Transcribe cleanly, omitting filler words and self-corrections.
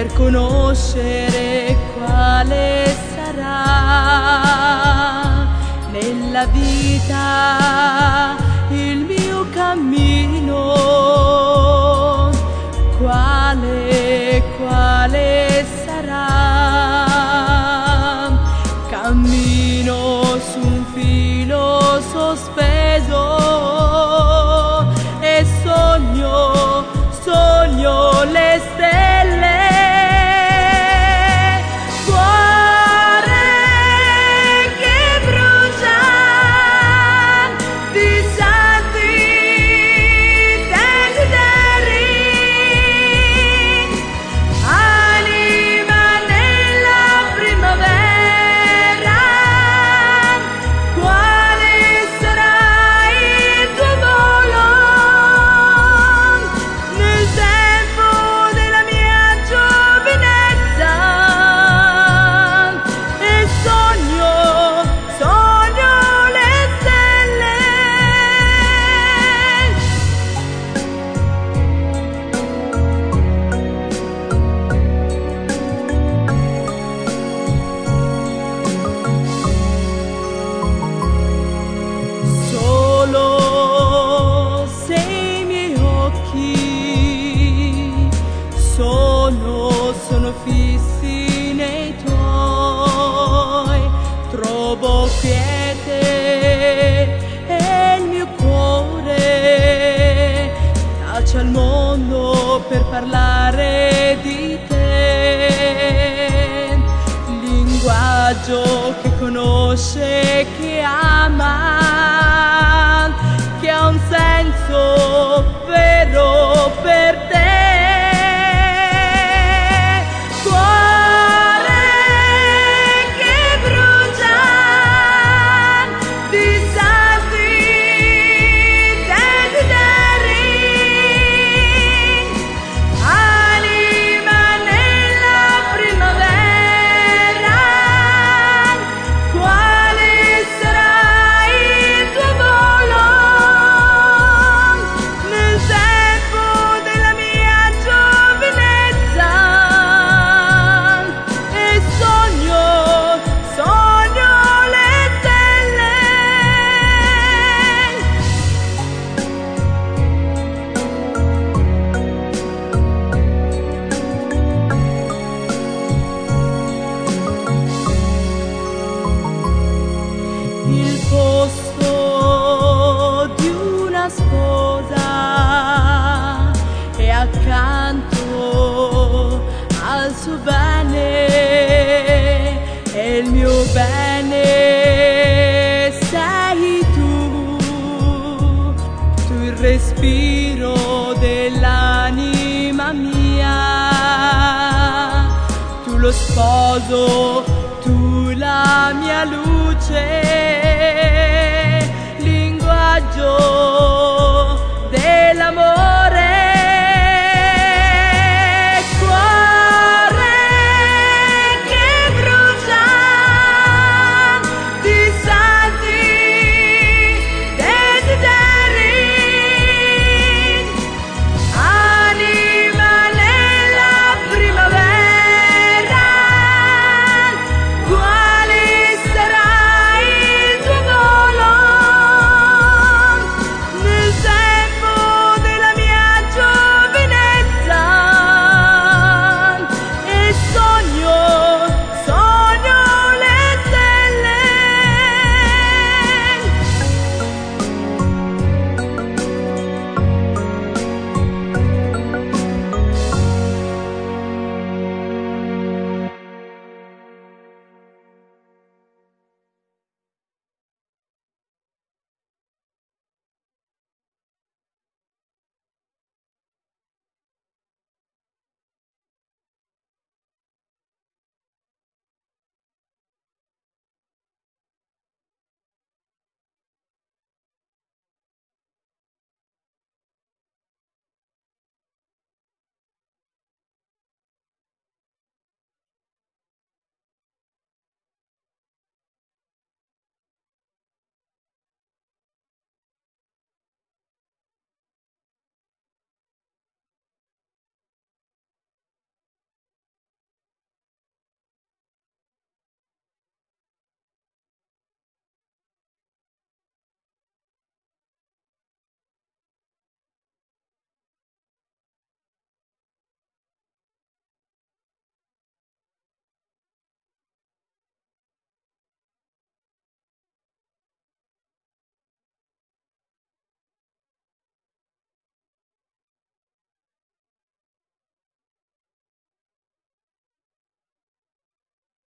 per conoscere quale sarà nella vita il mio cammino, quale sarà. Cammino su un filo sospeso e sogno le stelle. Cuore che brucia di santi desideri, anima nella primavera, quale sarà il tuo volo nel tempo della mia giovinezza? E sogno le stelle. Solo se i miei occhi sono fissi nei tuoi, trovo quiete e il mio cuore tace al mondo per parlare di te. Linguaggio che conosce, che ama, che ha un senso vero per te. Cuore che brucia di santi desideri, anima nella primavera, quale sarà il tuo volo nel tempo della mia giovinezza? E sogno le stelle. Il posto di una sposa e accanto al suo bene, e il mio bene sei tu il respiro dell'anima mia, tu lo sposo, tu la mia luce.